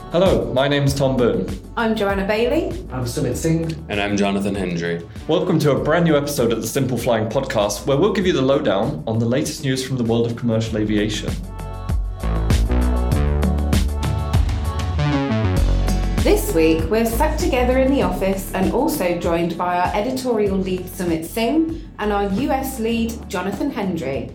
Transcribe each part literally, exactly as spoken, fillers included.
Hello, my name's Tom Boone. I'm Joanna Bailey. I'm Sumit Singh. And I'm Jonathan Hendry. Welcome to a brand new episode of the Simple Flying Podcast, where we'll give you the lowdown on the latest news from the world of commercial aviation. This week, we're sat together in the office and also joined by our editorial lead, Sumit Singh, and our U S lead, Jonathan Hendry.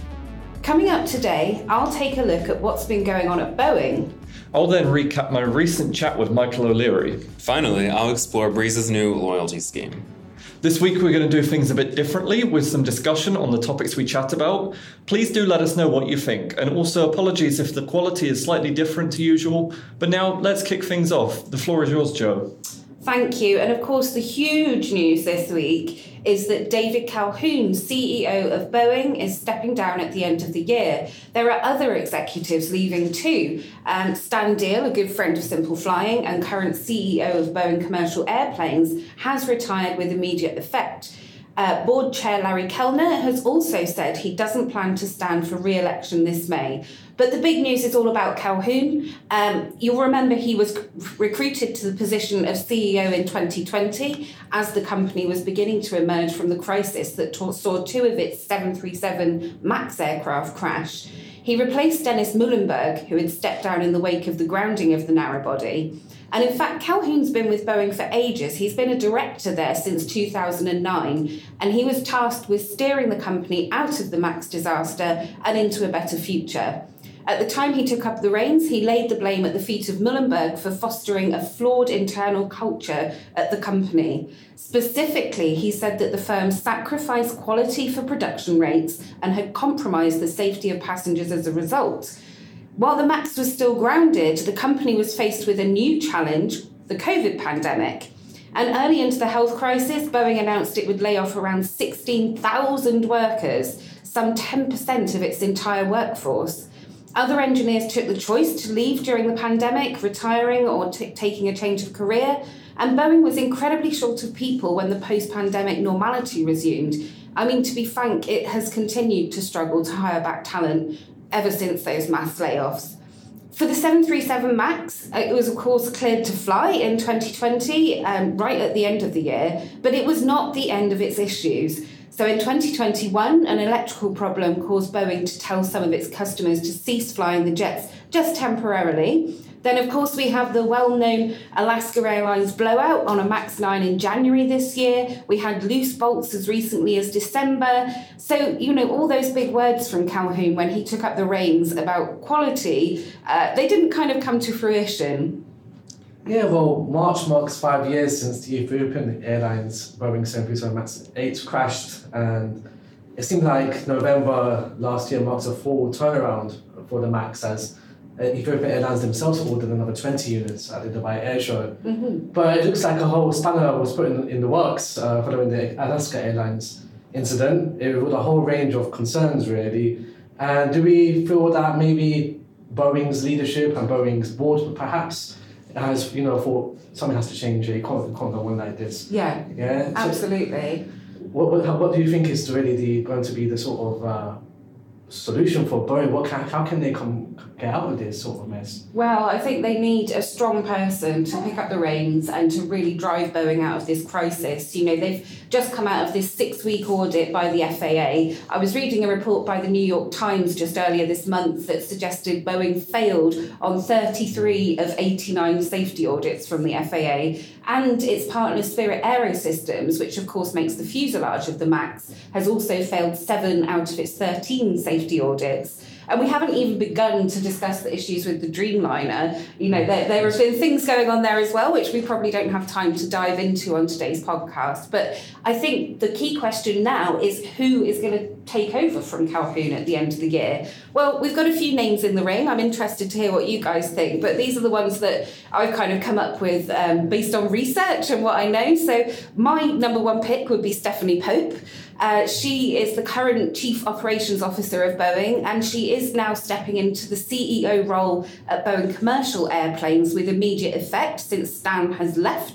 Coming up today, I'll take a look at what's been going on at Boeing. I'll then recap my recent chat with Michael O'Leary. Finally, I'll explore Breeze's new loyalty scheme. This week we're going to do things a bit differently with some discussion on the topics we chat about. Please do let us know what you think, and also apologies if the quality is slightly different to usual. But now let's kick things off. The floor is yours, Joe. Thank you. And of course, the huge news this week is that David Calhoun, C E O of Boeing, is stepping down at the end of the year. There are other executives leaving too. Um, Stan Deal, a good friend of Simple Flying and current C E O of Boeing Commercial Airplanes, has retired with immediate effect. Uh, Board Chair Larry Kellner has also said he doesn't plan to stand for re-election this May. But the big news is all about Calhoun. Um, you'll remember he was recruited to the position of C E O in twenty twenty as the company was beginning to emerge from the crisis that t- saw two of its seven thirty-seven MAX aircraft crash. He replaced Dennis Muilenburg, who had stepped down in the wake of the grounding of the narrow-body. And in fact, Calhoun's been with Boeing for ages. He's been a director there since two thousand nine, and he was tasked with steering the company out of the MAX disaster and into a better future. At the time he took up the reins, he laid the blame at the feet of Muilenburg for fostering a flawed internal culture at the company. Specifically, he said that the firm sacrificed quality for production rates and had compromised the safety of passengers as a result. While the MAX was still grounded, the company was faced with a new challenge, the COVID pandemic. And early into the health crisis, Boeing announced it would lay off around sixteen thousand workers, some ten percent of its entire workforce. Other engineers took the choice to leave during the pandemic, retiring or t- taking a change of career, and Boeing was incredibly short of people when the post-pandemic normality resumed. I mean, to be frank, it has continued to struggle to hire back talent ever since those mass layoffs. For the seven thirty-seven MAX, it was of course cleared to fly in twenty twenty, um, right at the end of the year, but it was not the end of its issues. So in twenty twenty-one, an electrical problem caused Boeing to tell some of its customers to cease flying the jets just temporarily. Then, of course, we have the well-known Alaska Airlines blowout on a MAX nine in January this year. We had loose bolts as recently as December. So, you know, all those big words from Calhoun when he took up the reins about quality, uh, they didn't kind of come to fruition. Yeah, well, March marks five years since the Ethiopian Airlines Boeing seven thirty-seven MAX eight crashed, and it seemed like November last year marks a full turnaround for the MAX as Ethiopian Airlines themselves ordered another twenty units at the Dubai Air Show. Mm-hmm. But it looks like a whole spanner was put in, in the works uh, following the Alaska Airlines incident. It was a whole range of concerns, really. And do we feel that maybe Boeing's leadership and Boeing's board perhaps has, you know, thought something has to change? You can't, you can't go on like this. Yeah, yeah? absolutely. So what, what, what do you think is really the, going to be the sort of uh, solution for Boeing? What can, how can they come get out of this sort of mess? Well, I think they need a strong person to pick up the reins and to really drive Boeing out of this crisis. You know, they've just come out of this six-week audit by the F A A. I was reading a report by the New York Times just earlier this month that suggested Boeing failed on thirty-three of eighty-nine safety audits from the F A A, and its partner Spirit Aerosystems, which of course makes the fuselage of the MAX, has also failed seven out of its thirteen safety audits. And we haven't even begun to discuss the issues with the Dreamliner. You know, there, there have been things going on there as well, which we probably don't have time to dive into on today's podcast. But I think the key question now is who is going to take over from Calhoun at the end of the year? Well, we've got a few names in the ring. I'm interested to hear what you guys think, but these are the ones that I've kind of come up with um, based on research and what I know. So my number one pick would be Stephanie Pope. Uh, she is the current Chief Operations Officer of Boeing, and she is now stepping into the C E O role at Boeing Commercial Airplanes with immediate effect since Stan has left.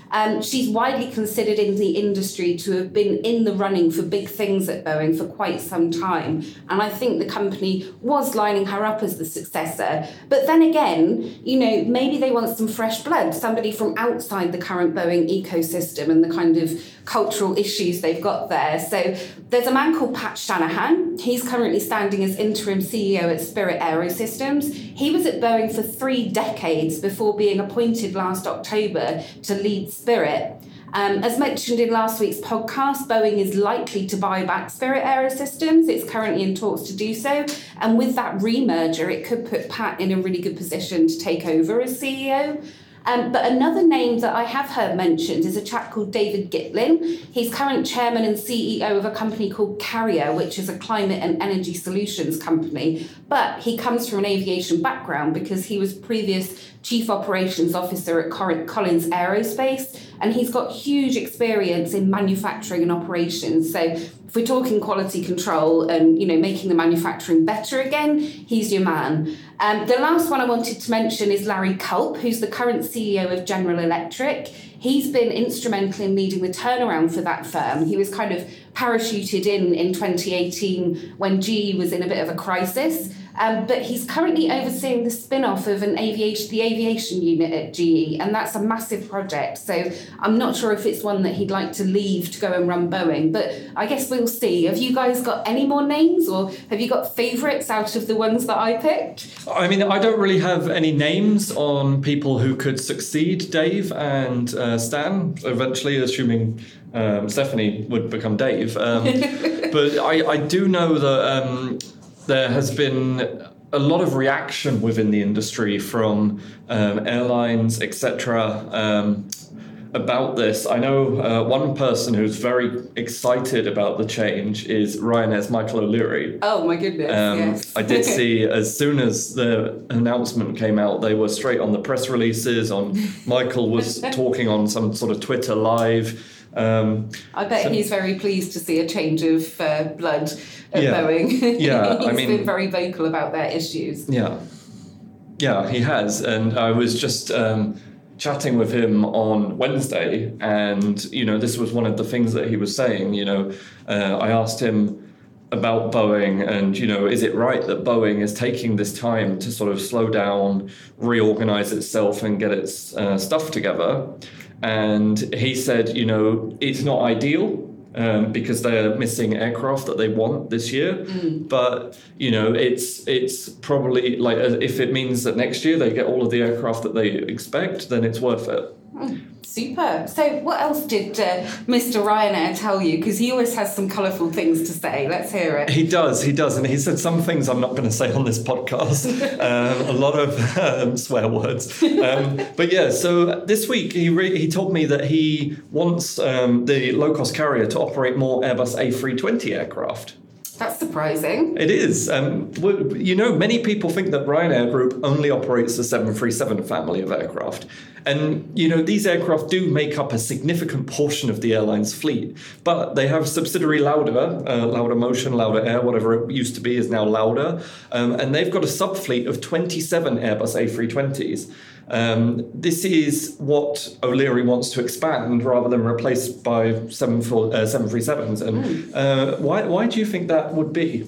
Um, she's widely considered in the industry to have been in the running for big things at Boeing for quite some time. And I think the company was lining her up as the successor. But then again, you know, maybe they want some fresh blood, somebody from outside the current Boeing ecosystem and the kind of cultural issues they've got there. So there's a man called Pat Shanahan. He's currently standing as interim C E O at Spirit AeroSystems. He was at Boeing for three decades before being appointed last October to lead Spirit. Um, as mentioned in last week's podcast, Boeing is likely to buy back Spirit AeroSystems. It's currently in talks to do so. And with that remerger, it could put Pat in a really good position to take over as C E O. Um, but another name that I have heard mentioned is a chap called David Gitlin. He's current chairman and C E O of a company called Carrier, which is a climate and energy solutions company. But he comes from an aviation background because he was previous chief operations officer at Collins Aerospace, and he's got huge experience in manufacturing and operations. So if we're talking quality control and, you know, making the manufacturing better again, he's your man. Um, the last one I wanted to mention is Larry Culp, who's the current C E O of General Electric. He's been instrumental in leading the turnaround for that firm. He was kind of parachuted in in twenty eighteen when G E was in a bit of a crisis. Um, but he's currently overseeing the spin-off of an aviation, the aviation unit at G E, and that's a massive project. So I'm not sure if it's one that he'd like to leave to go and run Boeing, but I guess we'll see. Have you guys got any more names, or have you got favourites out of the ones that I picked? I mean, I don't really have any names on people who could succeed Dave and uh, Stan, eventually, assuming um, Stephanie would become Dave. Um, but I, I do know that... Um, There has been a lot of reaction within the industry from um, airlines, et cetera, um, about this. I know uh, one person who's very excited about the change is Ryanair's Michael O'Leary. Oh my goodness, um, yes. I did see as soon as the announcement came out, they were straight on the press releases. On Michael was talking on some sort of Twitter live. Um, I bet so, he's very pleased to see a change of uh, blood at yeah, Boeing. Yeah, he's I mean, been very vocal about their issues. Yeah, yeah, he has. And I was just um, chatting with him on Wednesday, and, you know, this was one of the things that he was saying. You know, uh, I asked him about Boeing and, you know, is it right that Boeing is taking this time to sort of slow down, reorganize itself and get its uh, stuff together? And he said, you know, it's not ideal um, because they're missing aircraft that they want this year. Mm. But, you know, it's it's probably like if it means that next year they get all of the aircraft that they expect, then it's worth it. Mm. Super. So what else did uh, Mister Ryanair tell you? Because he always has some colourful things to say. Let's hear it. He does, he does. And he said some things I'm not going to say on this podcast. um, a lot of um, swear words. Um, but yeah, so this week he re- he told me that he wants um, the low-cost carrier to operate more Airbus A three twenty aircraft. That's surprising. It is. Um, you know, many people think that Ryanair Group only operates the seven thirty-seven family of aircraft. And, you know, these aircraft do make up a significant portion of the airline's fleet. But they have subsidiary Lauda, uh, Lauda Motion, Lauda Air, whatever it used to be is now Lauda. Um, and they've got a sub-fleet of twenty-seven Airbus A three twenties. Um, this is what O'Leary wants to expand rather than replace by seven thirty-sevens. And mm. uh, why, why do you think that would be?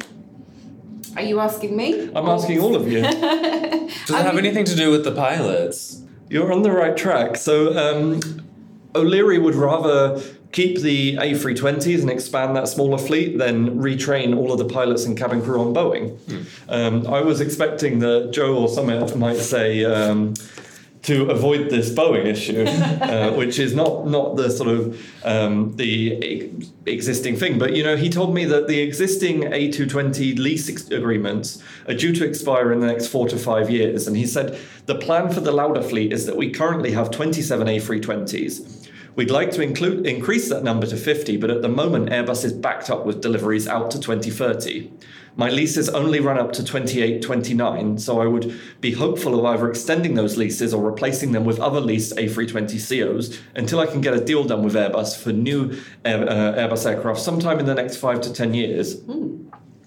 Are you asking me? I'm asking all of you. Does it have mean, anything to do with the pilots? You're on the right track. So um, O'Leary would rather keep the A three twenties and expand that smaller fleet than retrain all of the pilots and cabin crew on Boeing. Mm. Um, I was expecting that Joe or someone might say... Um, to avoid this Boeing issue, uh, which is not not the sort of um, the e- existing thing. But, you know, he told me that the existing A two twenty lease ex- agreements are due to expire in the next four to five years. And he said the plan for the Lauda fleet is that we currently have twenty-seven A three twenties. We'd like to include increase that number to fifty, but at the moment Airbus is backed up with deliveries out to twenty thirty. My leases only run up to twenty-eight, twenty-nine, so I would be hopeful of either extending those leases or replacing them with other leased A three twenty C Os until I can get a deal done with Airbus for new uh, Airbus aircraft sometime in the next five to ten years. Mm.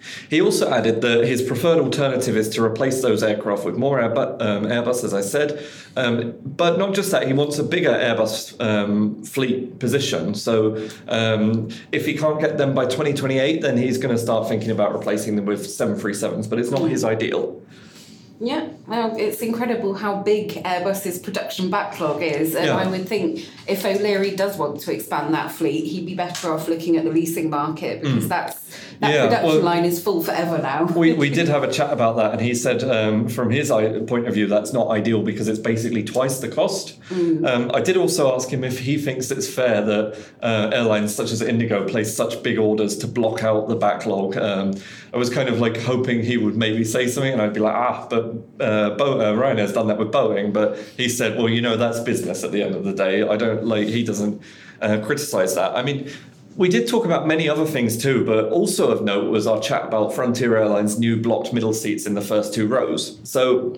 He also added that his preferred alternative is to replace those aircraft with more Airbu- um, Airbus, as I said. Um, but not just that, he wants a bigger Airbus um, fleet position. So um, if he can't get them by twenty twenty-eight, then he's going to start thinking about replacing them with seven thirty-sevens, but it's not his ideal. Yeah, well, it's incredible how big Airbus's production backlog is, and Yeah. I would think if O'Leary does want to expand that fleet, he'd be better off looking at the leasing market, because that's that Yeah, production well, line is full forever now. We, we did have a chat about that, and he said um, from his i- point of view that's not ideal because it's basically twice the cost. Um, I did also ask him if he thinks it's fair that uh, airlines such as Indigo place such big orders to block out the backlog. Um, I was kind of like hoping he would maybe say something, and I'd be like, ah, but uh, Bo- uh, Ryanair's done that with Boeing. But he said, well, you know, that's business at the end of the day. I don't like, he doesn't uh, criticize that. I mean, we did talk about many other things too, but also of note was our chat about Frontier Airlines' new blocked middle seats in the first two rows. So,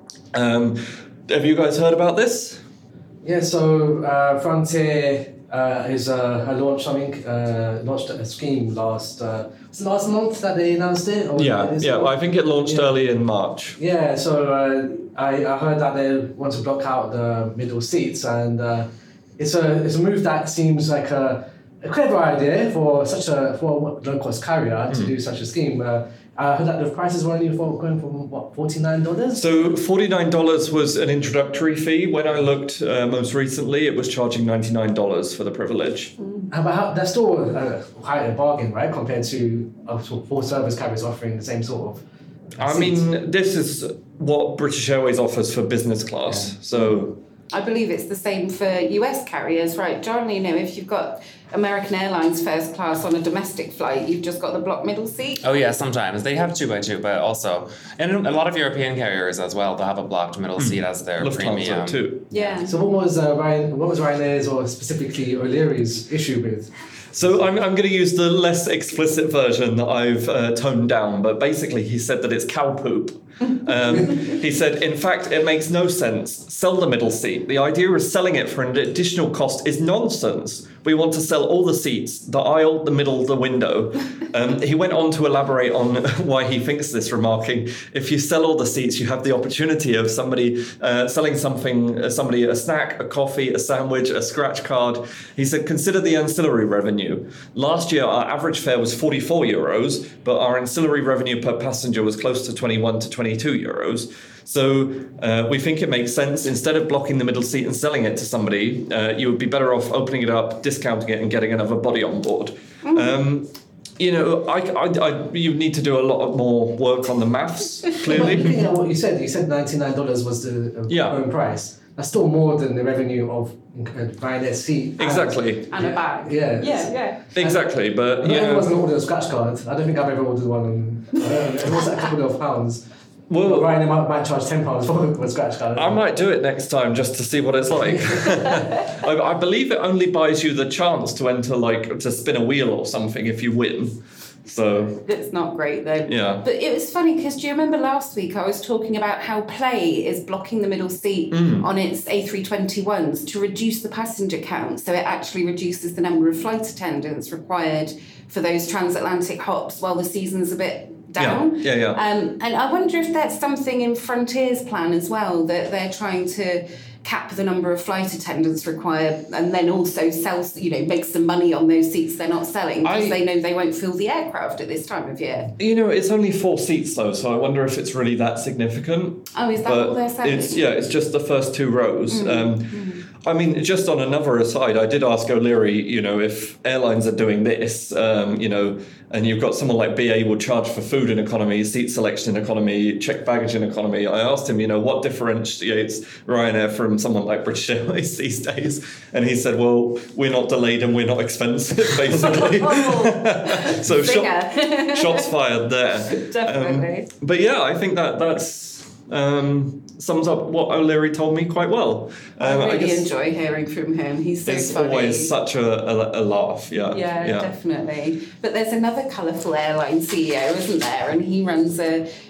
um, have you guys heard about this? Yeah, so uh, Frontier uh, is uh, had launched something, uh, launched a scheme last uh, was it last month that they announced it. Or Yeah, this yeah. month? I think it launched Yeah. early in March. Yeah, so uh, I, I heard that they want to block out the middle seats, and uh, it's a it's a move that seems like a, a clever idea for such a for a low cost carrier to do such a scheme. Uh, I heard that the prices were only for going from what forty nine dollars. So forty-nine dollars was an introductory fee. When I looked uh, most recently, it was charging ninety-nine dollars for the privilege. How about how, that's still uh, quite a bargain, right? Compared to uh, full service carriers offering the same sort of. uh, I seats. mean, this is what British Airways offers for business class. Yeah. So I believe it's the same for U S carriers, right, John? You know, if you've got American Airlines first class on a domestic flight, you've just got the block middle seat. Oh yeah, sometimes they have two by two, but also, and a lot of European carriers as well, they'll have a blocked middle seat as their Lufthansa premium. too. Yeah. So what was uh, Ryan? What was Ryanair's or specifically O'Leary's issue with? So I'm, I'm going to use the less explicit version that I've uh, toned down, but basically he said that it's cow poop. Um, he said, in fact, it makes no sense. Sell the middle seat. The idea of selling it for an additional cost is nonsense. We want to sell all the seats, the aisle, the middle, the window. Um, he went on to elaborate on why he thinks this, remarking, if you sell all the seats, you have the opportunity of somebody uh, selling something, uh, somebody a snack, a coffee, a sandwich, a scratch card. He said, consider the ancillary revenue. Last year, our average fare was forty-four euros, but our ancillary revenue per passenger was close to twenty-one to twenty-two euros. So uh, we think it makes sense. Instead of blocking the middle seat and selling it to somebody, uh, you would be better off opening it up, discounting it, and getting another body on board. Mm. Um, you know, I, I, I, you need to do a lot more work on the maths, clearly. But looking at what you said, you said ninety-nine dollars was the uh, Yeah. going price. That's still more than the revenue of uh, Ryanair's seat. Exactly. And a bag. Yeah. Yeah, yeah. Exactly, but I you don't know. It wasn't know, ordered a scratch card. I don't think I've ever ordered one. On, uh, it was a couple of pounds. well, But Ryanair might, might charge ten pounds for a scratch card. I might do it next time just to see what it's like. I, I believe it only buys you the chance to enter, like, to spin a wheel or something if you win. So, That's not great though. yeah. But it was funny because do you remember last week I was talking about how Play is blocking the middle seat Mm. on its A three twenty-ones to reduce the passenger count, so it actually reduces the number of flight attendants required for those transatlantic hops while the season's a bit down. Yeah, yeah, yeah. Um, and I wonder if that's something in Frontier's plan as well, that they're trying to cap the number of flight attendants required and then also sell, you know, make some money on those seats they're not selling because I- they know they won't fill the aircraft at this time of year. You know, it's only four seats though, so I wonder if it's really that significant. Oh, is that But what they're saying? it's yeah, it's just the first two rows. Mm, Um, I mean, just on another aside, I did ask O'Leary, you know, if airlines are doing this, um, you know, and you've got someone like B A will charge for food in economy, seat selection in economy, checked baggage in economy. I asked him, you know, what differentiates Ryanair from someone like British Airways these days, and he said, well, we're not delayed and we're not expensive, basically. Oh, So shot, zinger. shots fired there. Definitely. Um, but yeah, I think that that's um, sums up what O'Leary told me quite well. Um, I really guess enjoy hearing from him. He's so it's funny. always such a, a, a laugh. Yeah, Yeah, definitely. But there's another colourful airline C E O, isn't there? And he runs a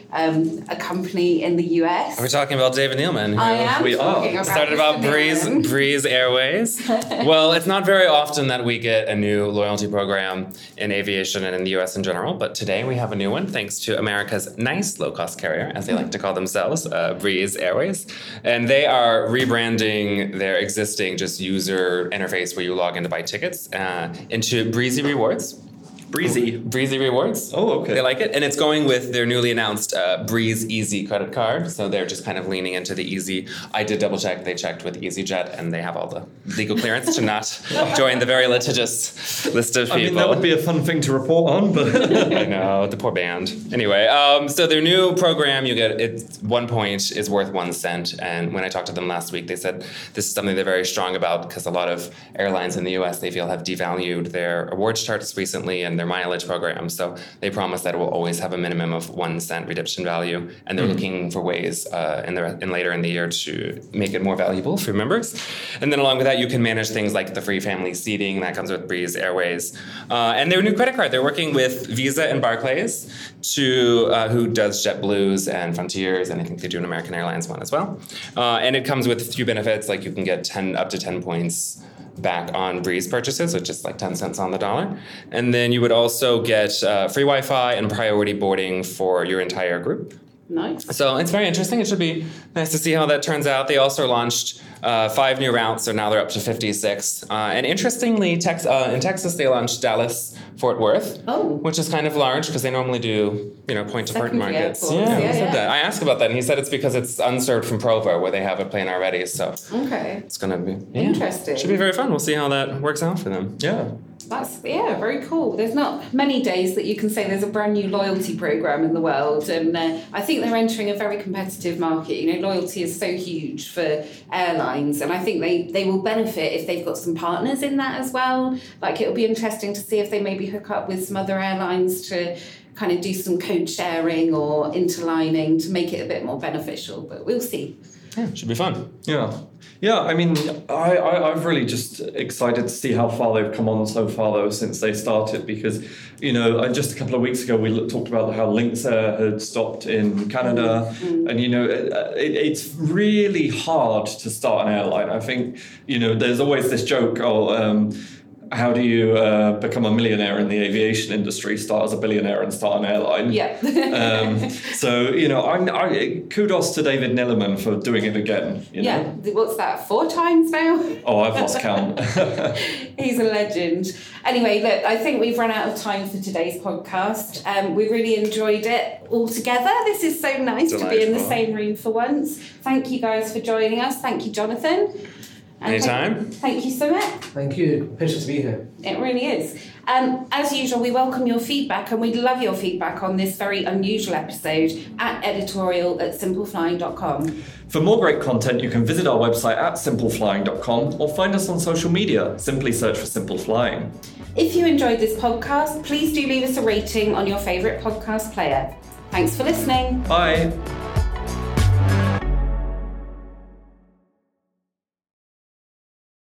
um, a company in the U S. Are we talking about David Neeleman? I am we are. talking about Started about Mister Breeze, Neeleman. Breeze Airways. Well, it's not very often that we get a new loyalty program in aviation and in the U S in general, but today we have a new one thanks to America's nice low-cost carrier, as they like to call themselves, uh, Breeze Airways. And they are rebranding their existing just user interface where you log in to buy tickets uh, into Breezy Rewards. Breezy. Breezy Rewards. Oh, okay. They like it. And it's going with their newly announced uh, Breeze Easy credit card. So they're just kind of leaning into the Easy. I did double check. They checked with EasyJet and they have all the legal clearance to not join the very litigious list of people. I mean, that would be a fun thing to report on, but... I know, the poor band. Anyway, um, so their new program, you get, it's one point is worth one cent. And when I talked to them last week, they said this is something they're very strong about because a lot of airlines in the U S, they feel, have devalued their awards charts recently and their mileage program. So they promise that it will always have a minimum of one cent redemption value. And they're mm. looking for ways uh, in, the, in later in the year to make it more valuable for members. And then along with that, you can manage things like the free family seating that comes with Breeze Airways. Uh, and their new credit card, they're working with Visa and Barclays, to uh, who does JetBlues and Frontiers, and I think they do an American Airlines one as well. Uh, and it comes with a few benefits, like you can get ten up to ten points back on Breeze purchases, which is like ten cents on the dollar. And then you would also get uh, free Wi-Fi and priority boarding for your entire group. Nice. So it's very interesting. It should be nice to see how that turns out. They also launched uh, five new routes, so now they're up to fifty-six. Uh, and interestingly, Tex- uh, in Texas, they launched Dallas Fort Worth, oh. which is kind of large because they normally do, you know, point-to-point Secondary markets. airports. Yeah, Yeah, he said yeah. that. I asked about that, and he said it's because it's unserved from Provo, where they have a plane already. So okay. it's going to be yeah, interesting. Should be very fun. We'll see how that works out for them. Yeah. That's, yeah, very cool. There's not many days that you can say there's a brand new loyalty program in the world. And uh, I think they're entering a very competitive market. You know, loyalty is so huge for airlines. And I think they, they will benefit if they've got some partners in that as well. Like, it'll be interesting to see if they maybe hook up with some other airlines to kind of do some code sharing or interlining to make it a bit more beneficial. But we'll see. Yeah, should be fun. Yeah. Yeah, I mean, I, I, I'm really just excited to see how far they've come on so far, though, since they started, because, you know, just a couple of weeks ago, we looked, talked about how Lynx Air had stopped in Canada, mm-hmm. and, you know, it, it, it's really hard to start an airline. I think, you know, there's always this joke, oh, um, how do you uh, become a millionaire in the aviation industry? Start as a billionaire and start an airline. Yeah. um, so, you know, I'm, I, kudos to David Neeleman for doing it again. You know? Yeah. What's that, four times now? Oh, I've lost count. He's a legend. Anyway, look, I think we've run out of time for today's podcast. Um, we really enjoyed it all together. This is so nice Delightful. to be in the same room for once. Thank you guys for joining us. Thank you, Jonathan. And Anytime. Thank, thank you, Sumit. Thank you. Pleasure to be here. It really is. Um, as usual, we welcome your feedback, and we'd love your feedback on this very unusual episode at editorial at simple flying dot com. For more great content, you can visit our website at simple flying dot com or find us on social media. Simply search for Simple Flying. If you enjoyed this podcast, please do leave us a rating on your favourite podcast player. Thanks for listening. Bye.